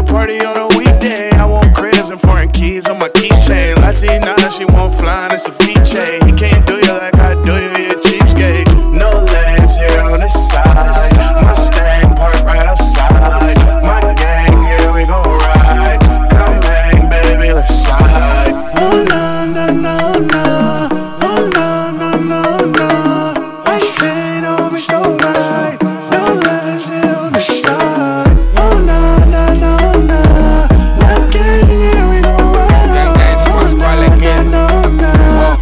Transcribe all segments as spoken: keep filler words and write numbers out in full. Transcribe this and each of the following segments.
party on a weekday. I want cribs and foreign keys on my keychain. Latina, she won't fly, it's a feature. He can't do you like I do you, you a cheapskate. No legs here on this side. Mustang park right outside. My gang, here we gon' ride. Come hang, baby, let's slide. Oh, no, no, no, no. Oh, no, no, no, no. Ice chain on me so right. No legs here on this side. Oh, no, no, no, no. My gang, here we gon' ride. Gang, gang, squad, squad, let's get it. No, no, no.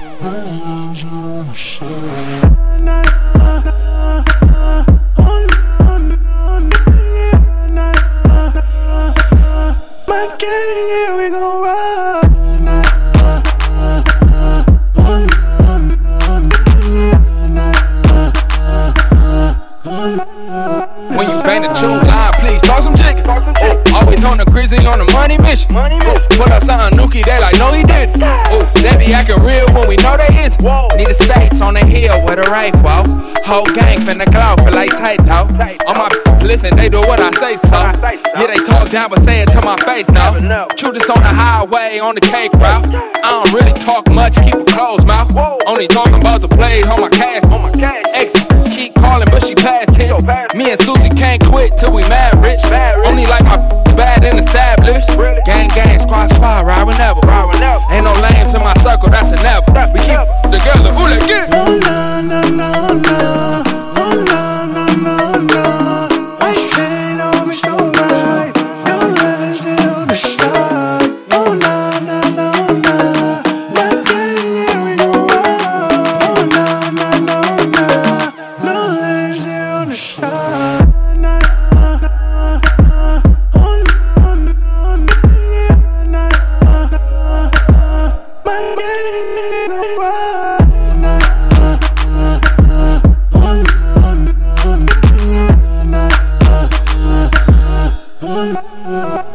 My gang, here we gon' ride. When you bang the tune line, please talk some chicken. Oh, always on the grizzly on the money mission. Oh, pull up something nookie, they like, no he did. Oh, they be acting real when we know they is. Need the stakes on the hill with a rifle. Whole gang finna glow, feel like tight though. On my listen, they do what I say so. Yeah, they talk down but say it to my face now. Shoot this on the highway, on the cake route. I don't really talk much, keep a closed mouth. Only talking about the plays on my cash. Exit, keep calling but she past tense. Me and Susie can't quit till we mad rich. Only like my bad and established. Gang, gang, squad, squad, ride whenever. Ain't no lanes in my circle, that's a never. We keep together, ooh, let's get it. Oh, no, no, no, no. Oh, no, no, no, no. Ice chain on me so right. No legs here on the side. Oh, no, no, no, no. My gang, here we gon' ride. Oh, no, no, no, no. No legs here on the side. No, no, no, no. Oh, no, no, no. No, no, no. My gang, here we gon' ride. Oh, no.